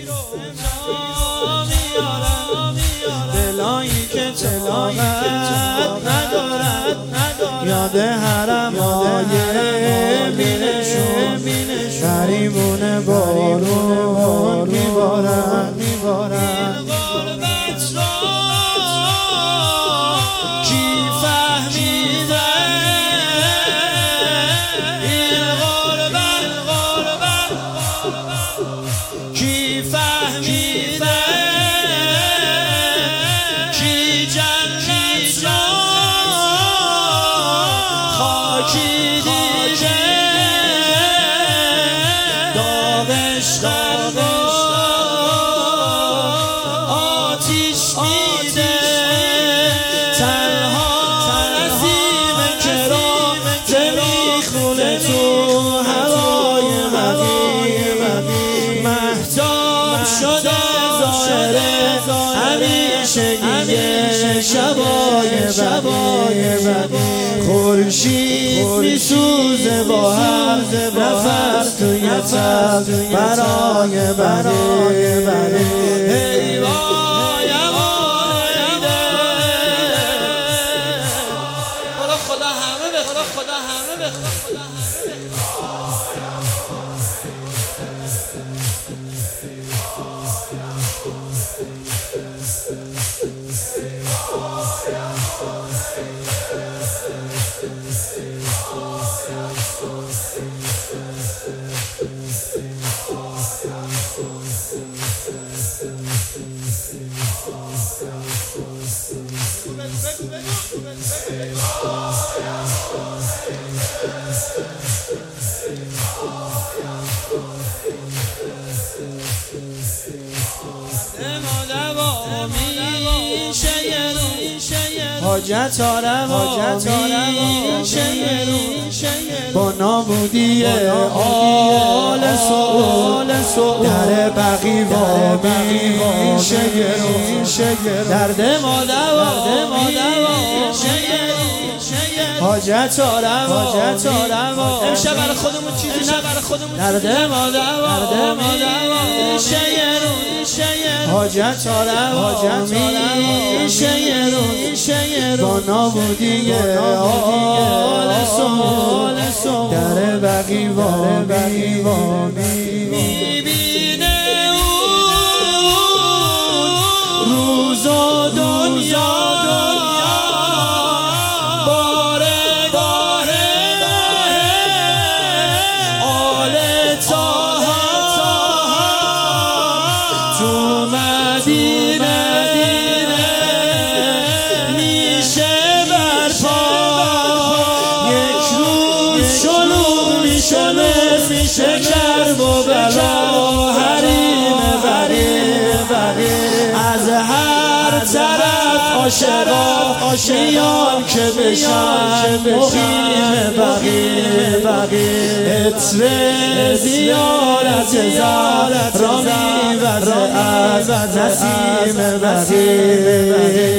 دلایی که طاقت ندارد یاد حرم‌های بینشون غریبون بارون میبارد این غربت را کی فهمیده این غربت کی فهمیده کی جنت را خاکی دیده داغش آتیش میده تنها نسیم که را میخونه تو هوای مقیم مهتاب شده ظاهره همیشگی شبای بدی خورشید میسوزه با هر نفس توی تب برای بدی ای وای خدا همه به حاجت آروا با نابودی آل سعود در بقی میشه درد ما دوا حاجت آروا امشب برای خودمون چیزی نه درد ما دوا میشه حاجت آروا میشه با نابودی آل سعود در بقی میبینه روز و دنیا بارگاه آل طه تو مدینه میشه برپا یک روز شلو میشه کرب و بلا حریم از هر طرف عاشقا میان که بشن مقیم بقی عطر زیارت زهرا میوزه از نسیم بقی